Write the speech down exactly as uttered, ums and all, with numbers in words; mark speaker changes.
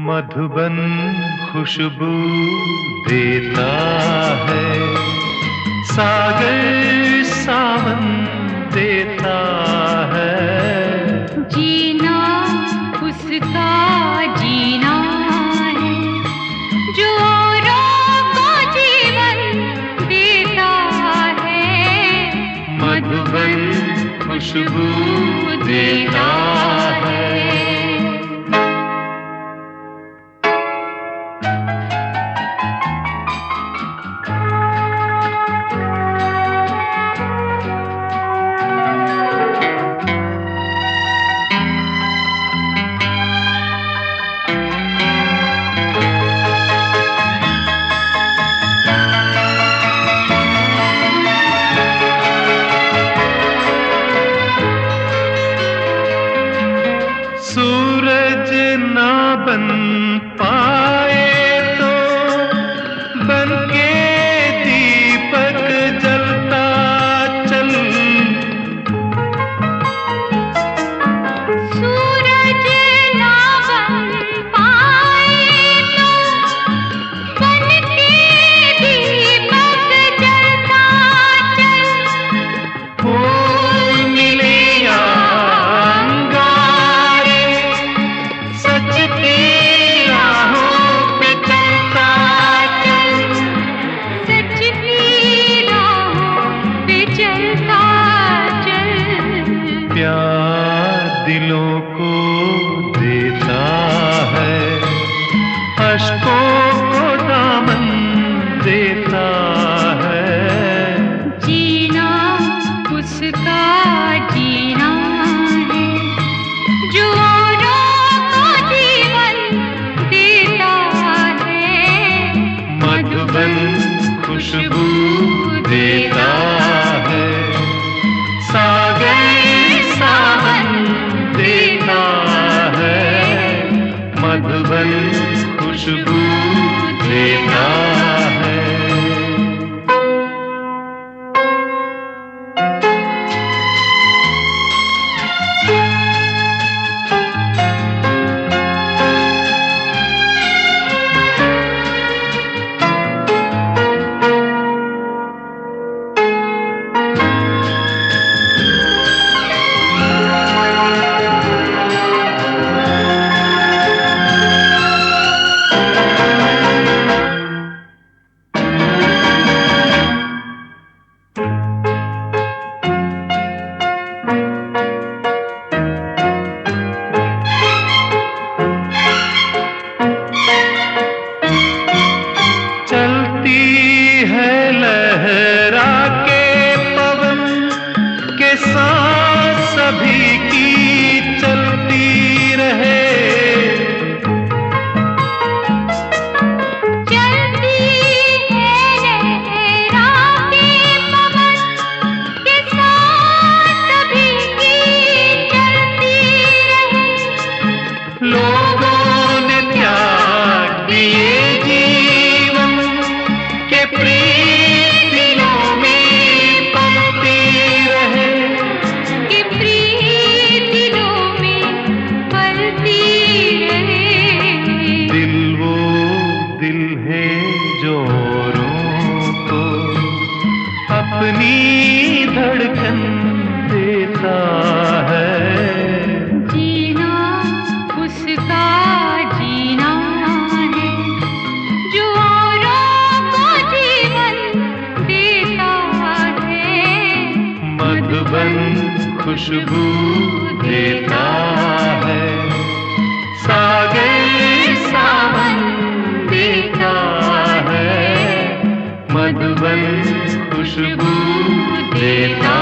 Speaker 1: मधुबन खुशबू देता है, सागर सावन देता है।
Speaker 2: जीना उसका जीना है जो औरों को जीवन देता है।
Speaker 1: मधुबन खुशबू देता है। सूरज ना बन पाए तो बनके दीपक जलता चल।
Speaker 2: सूरज ना बन पाए तो बनके दीपक जलता चल।
Speaker 1: फूल मिले या प्यार दिलों को देता है, अश्कों को दामन देता है।
Speaker 2: जीना उसका जीना है जो औरों को जीवन देता है।
Speaker 1: मधुबन खुशबू देता है, सागर देता है। मधुबन खुशबू देता है। सांस सभी की चलती रहे,
Speaker 2: चलती है लहरा के पवन के सांस सभी की चलती रहे।
Speaker 1: लोगों ने त्याग दिए जीवन के प्रीत दिलों में अपनी धड़कन देता है।
Speaker 2: जीना उसका जीना है जो औरों को जीवन देता है।
Speaker 1: मधुबन खुशबू देता है, सागर सावन देता है। मधुबन खुशबू देता